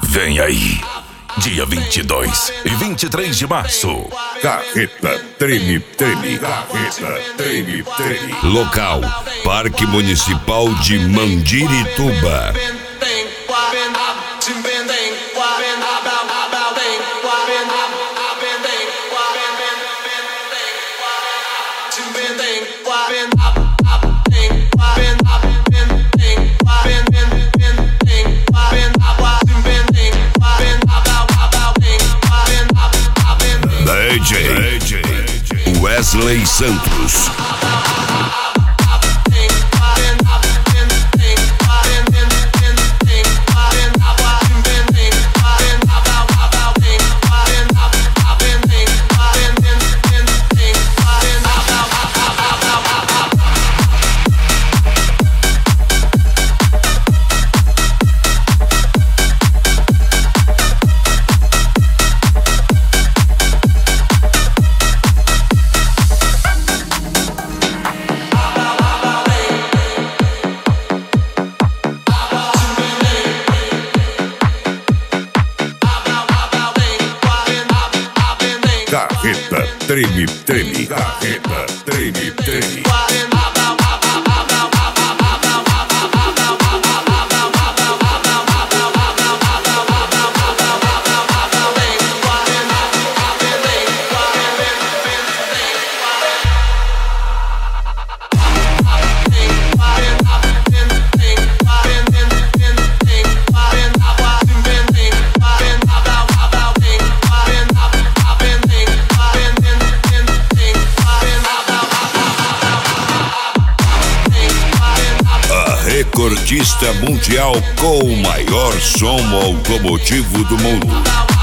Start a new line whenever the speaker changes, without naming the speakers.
Vem aí, dia 22 e 23 de março.
Carreta Treme Treme. Carreta Treme Treme.
Local: Parque Municipal de Mandirituba. DJ Wesley Santos.
Carreta Treme Treme. Carreta Treme Treme. Recordista mundial com o maior som automotivo do mundo.